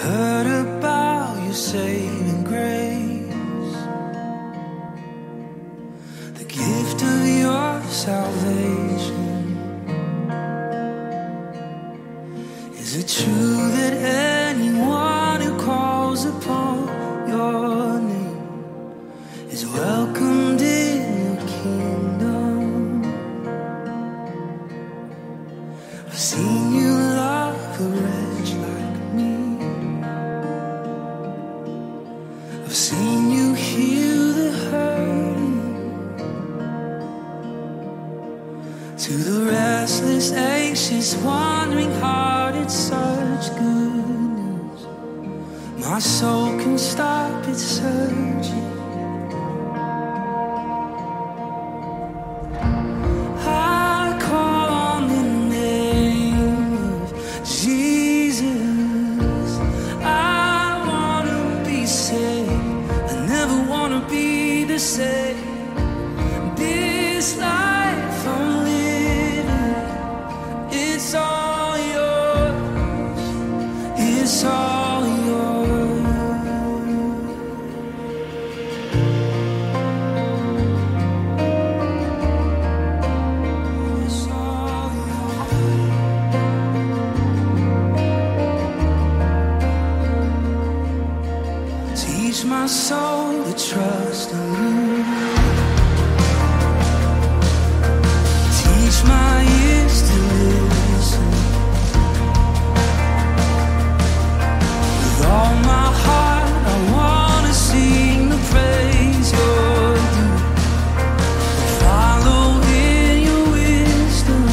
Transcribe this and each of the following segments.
Heard about your saving grace, the gift of your salvation. Is it true that anyone who calls upon your name is welcomed in your kingdom? I've seen you love a wretch like me. I've seen you heal the hurting. To the restless, anxious, wandering heart, it's such good news. My soul can stop its searching. I call on the name of Jesus. I wanna be saved. I never wanna be the same. This life I'm living, it's all yours. It's all yours. It's all yours. Teach my soul to trust in you. Teach my ears to listen. With all my heart, I wanna sing the praise you're due. Follow in your wisdom.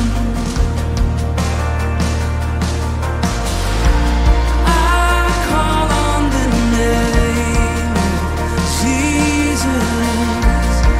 I call on the name of Jesus.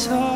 so